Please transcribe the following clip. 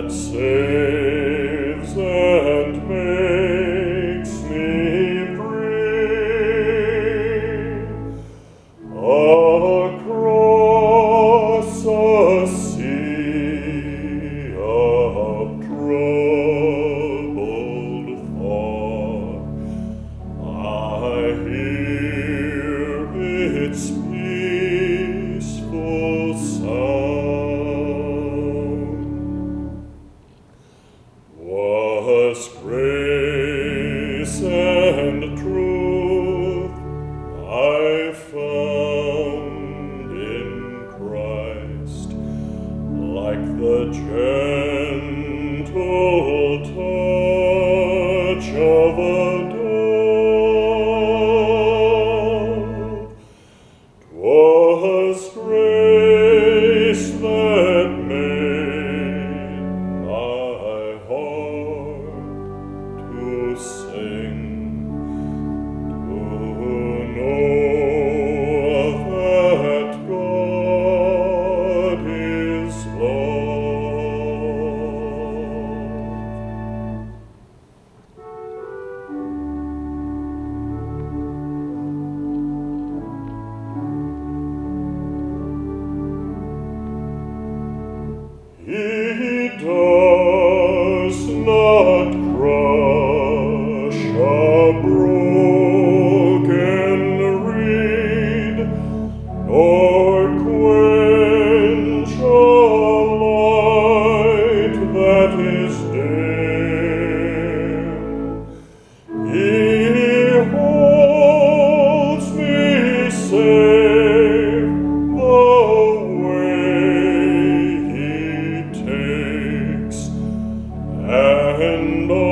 that saves and makes me free across a sea of troubled thought. I hear its peaceful sound. Was grace and truth I found in Christ, like the gentle touch of a dove. 'Twas grace that made my heart to sing, to know that God is love. He does not crush a broken reed, nor quench a light that is dim. He holds me safe the way he takes, and